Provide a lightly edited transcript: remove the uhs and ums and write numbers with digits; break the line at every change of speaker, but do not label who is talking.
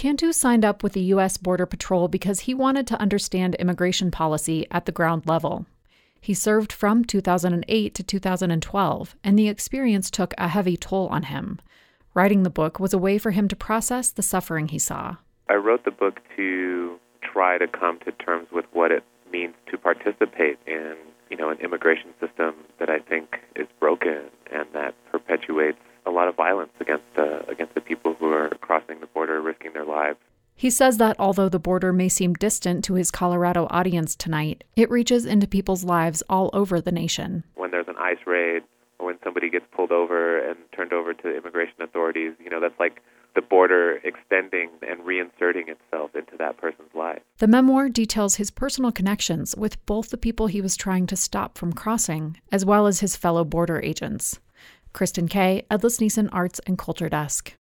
Cantu signed up with the U.S. Border Patrol because he wanted to understand immigration policy at the ground level. He served from 2008 to 2012, and the experience took a heavy toll on him. Writing the book was a way for him to process the suffering he saw.
I wrote the book to try to come to terms with what it means to participate in, an immigration system that I think is broken and that perpetuates a lot of violence against the people who are crossing the border, risking their lives.
He says that although the border may seem distant to his Colorado audience tonight, it reaches into people's lives all over the nation.
When there's an ICE raid or when somebody gets pulled over and turned over to immigration authorities, that's like the border extending and reinserting itself into that person's life.
The memoir details his personal connections with both the people he was trying to stop from crossing, as well as his fellow border agents. Kristen Kay, Edlis Neeson Arts and Culture Desk.